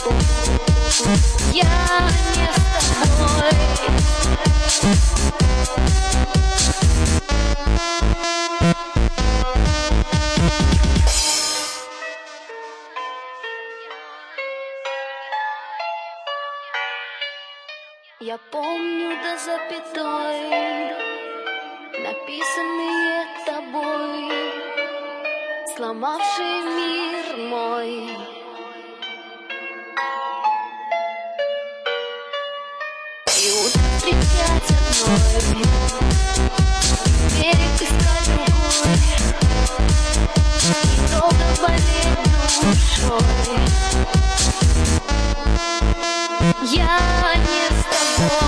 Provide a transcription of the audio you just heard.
Я не с тобой. Я помню до запятой написанные тобой, сломавшие мир мой. И встречать одной, берег искать другой, и долго болеть душой. Я не с тобой.